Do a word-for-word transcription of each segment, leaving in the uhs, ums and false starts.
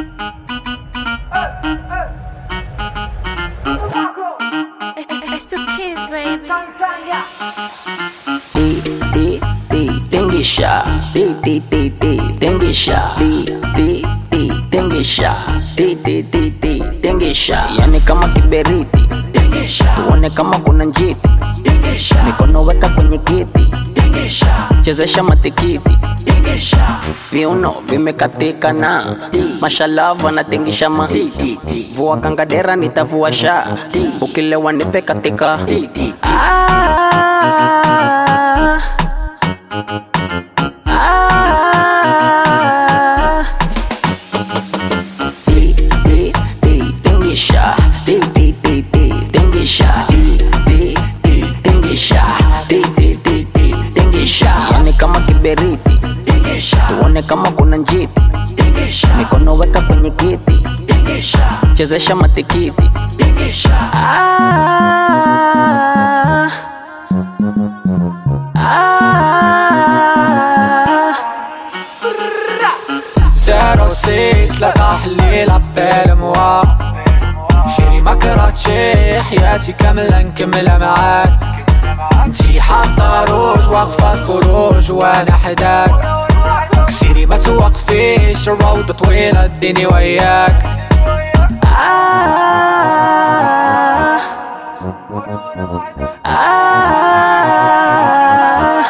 It's the kids, baby. Di, di, di, tingisha. Di, di, di, di, tingisha. Di, di, di, tingisha. Di, di, di, di, tingisha. Yani kama kiberiti, tuone kama kuna njiti. Mikono weka kwenye kiti, chezesha matikiti. Viuno vimekatika na mashallah wanatingisha ma. Vua kangadera nitavua sha, ukilewa nipe katika. Ah, ah, di, di, di, tingisha. Di, di, di, di, tingisha. Di, di, di, tingisha. Di, di, di, di, tingisha. Yani kama kiberiti, tuone kama kuna njiti. Mikono weka kwenye kiti, chezesha matikiti. Ah, ah. zero six لا تحليل عبال موا شيري ما كرهتشي حياتي كاملة نكملها معاك. انتي حاطة روج واقفة فروج وانا حداك. كسيري ما توقفيش الروضة طويلة اديني وياك. Ah, ah.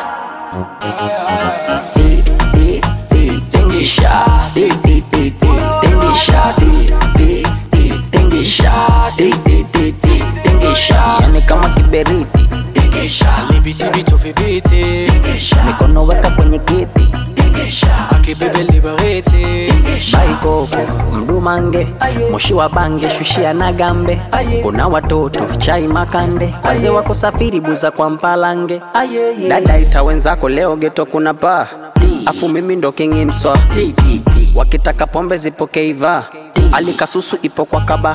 Di, di, di, tingisha. Di, di, di, di, tingisha. Di, di, di, tingisha. Di, di, di, di, tingisha. Yani kama kiberiti, اللي بيتي بيتو في بيتي. mikono weka kwenye kiti. Aki bebe اللي بغيتي. Baikoko mdumange, moshi wa bange, shushia na gambe. Kuna watoto chai makande, wazee wako safiri buza kwa mpalange. Dada ita wenzako leo geto kuna pa, afu mimi ndo kingi mswa. Wakitaka pombe zipo keiva, alikasusu ipo kwa kaba.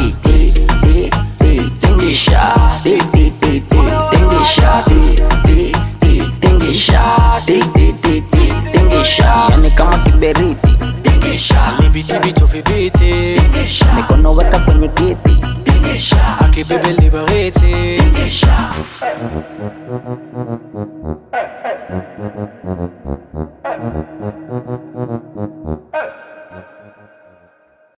Tingisha, di, di, di, di, tingisha. Di, di, di, tingisha. Di, di, di, di, tingisha. Yani kama kiberiti, اللي بيتي بيتو في بيتي. mikono weka kwenye kiti. Aki bebe اللي بغيتي.